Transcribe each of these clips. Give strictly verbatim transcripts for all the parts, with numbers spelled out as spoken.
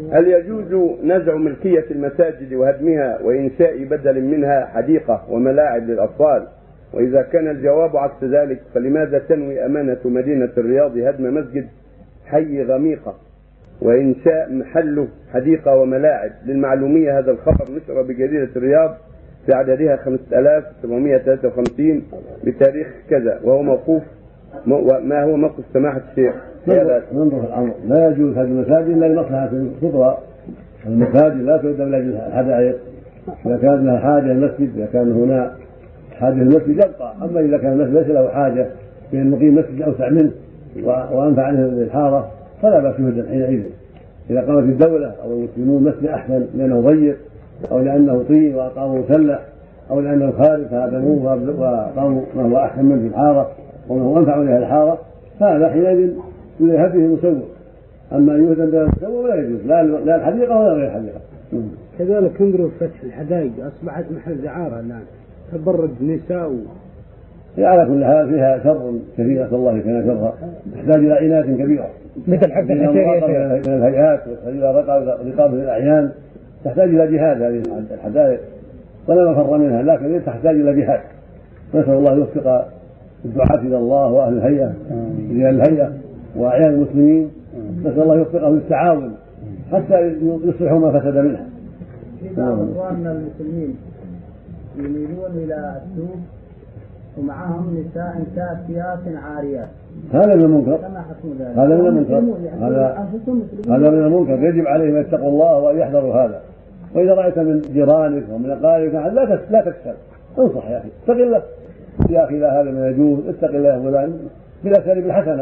هل يجوز نزع ملكية المساجد وهدمها وإنشاء بدل منها حديقة وملاعب للأطفال؟ وإذا كان الجواب عكس ذلك فلماذا تنوي أمانة مدينة الرياض هدم مسجد حي غميقة وإنشاء محله حديقة وملاعب؟ للمعلومية هذا الخبر نشر بجريدة الرياض في عددها خمسة آلاف وسبعمائة وثلاثة وخمسين بتاريخ كذا، وهو موقوف. ما هو موقف سماحة الشيخ؟ ننظر في الأمر. لا يجوز هذه المساجد إلا لمصلحة كبرى. المساجد لا تؤدى إلى الحدائق. إذا كان لها حاجة المسجد، إذا كان هنا حاجة المسجد يبقى. أما إذا كان المسجد ليس له حاجة بأن نقيم مسجد أوسع منه وأنفع عنه للحارة فلا بأس يهدم حينئذ. إذا قامت الدولة أو المسلمون مسجد أحسن لأنه ضيق أو لأنه طين وأقاموا مسلح أو لأنه خارج فهدموه وأقاموا ما هو أحسن منه في الحارة وما هو أنفع لها الحارة، فهذا حينئذ يهديه مسوق. أما يهدم بها مسوق لا يجوز، لا الحديقة ولا غير الحديقة. كذلك ينظروا فتح الحدائق أصبحت محل دعارة الآن، تبرد نساء. على كل حال فيها شر كثير، نسأل الله كان شرها تحتاج إلى عناية كبيرة مثل حفظ الحشرية من الهيئات وإلى رقابة الأعيان. تحتاج إلى جهاد هذه الحدائق ولا مفر منها، لكن تحتاج إلى جهاد. نسأل الله يوفق الدعاة إلى الله وأهل الهيئة رجال الهيئة وأعيان المسلمين، نسأل الله يوفقهم للتعاون حتى يصلحوا ما فسد منها. إذا أخواننا المسلمين يميلون إلى السوق ومعهم نساء كاسيات عاريات، هذا من المنكر. هذا من المنكر. هذا هذا من المنكر، يجب عليهم ان يتقوا الله وان يحذروا هذا. واذا رايت من جيرانك ومن اقاربك لا لا تكسر، انصح يا اخي، اتق الله يا اخي، لا هذا ما يجوز، اتق الله يا فلان بالاساليب الحسنه.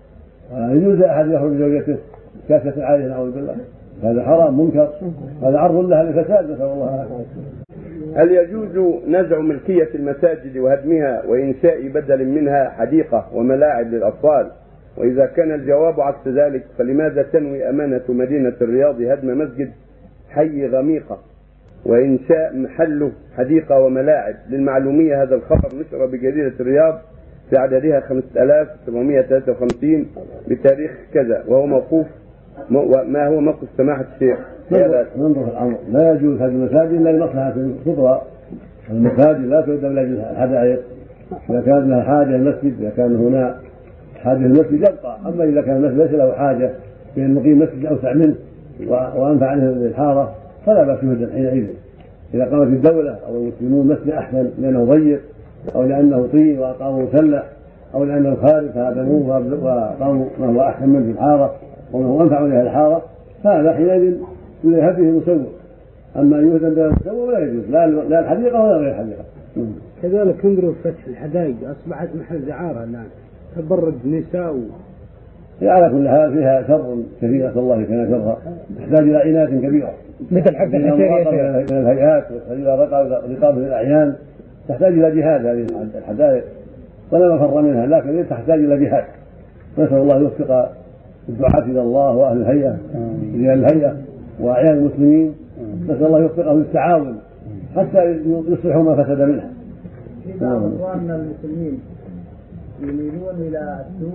يجوز احد يخرج زوجته كاسه عاريه نعوذ بالله، هذا حرام منكر، هذا عرض لها للفساد، نسال الله العافيه. هل يجوز نزع ملكية المساجد وهدمها وإنشاء بدل منها حديقة وملاعب للأطفال؟ وإذا كان الجواب عكس ذلك فلماذا تنوي أمانة مدينة الرياض هدم مسجد حي غميقة وإنشاء محله حديقة وملاعب؟ للمعلومية هذا الخبر نشر بجريدة الرياض في عددها خمسة آلاف وسبعمائة وثلاثة وخمسين بتاريخ كذا، وهو موقوف. ما هو موقف سماحة الشيخ؟ ننظر في الأمر. لا يجوز هذه المساجد إلا لمصلحة كبرى. المساجد لا تؤدى إلى الحدائق. إذا كان لها حاجة المسجد، إذا كان هنا حاجة المسجد يبقى. أما إذا كان المسجد ليس له حاجة بأن نقيم مسجد أوسع منه وأنفع عنه للحارة فلا بأس يهدم حينئذ. إذا قامت الدولة أو المسلمون مسجد أحسن لأنه ضيق أو لأنه طين وأقاموا مسلح أو لأنه خارج فهدموه وأقاموا ما هو أحسن منه في الحارة وما هو أنفع لها الحارة، فهذا حينئذ يهديه مسوق. أما يهدم بها مسوق لا يجوز، لا الحديقة ولا غير الحديقة. كذلك ينظروا فتح الحدائق أصبحت محل دعارة الآن، تبرد نساء. على كل حال فيها شر كثير، نسأل الله كان شرها تحتاج إلى عناية كبيرة مثل حفظ الحشرية من الهيئات وإلى رقابة الأعيان. تحتاج إلى جهاد هذه الحدائق ولا مفر منها، لكن تحتاج إلى جهاد. نسأل الله يوفق الدعاة إلى الله وأهل الهيئة رجال الهيئة وأعيان المسلمين، نسأل الله يوفقهم للتعاون حتى يصلحوا ما فسد منها. إذا أخواننا المسلمين يميلون إلى السوق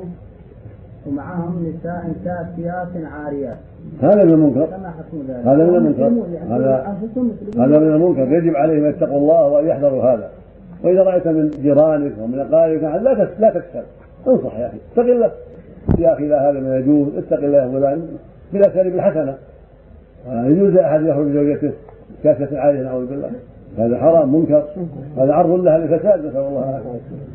ومعهم نساء كاسيات عاريات، هذا من المنكر. هذا من المنكر. هذا هذا من المنكر، يجب عليهم ان يتقوا الله وان يحذروا هذا. واذا رايت من جيرانك ومن اقاربك لا لا تكسر، انصح يا اخي، اتق الله يا اخي، لا هذا ما يجوز، اتق الله يا فلان بالاساليب الحسنه. يجوز احد يخرج زوجته كاسه عاريه نعوذ بالله، هذا حرام منكر، هذا عرض لها للفساد، نسال الله العافيه.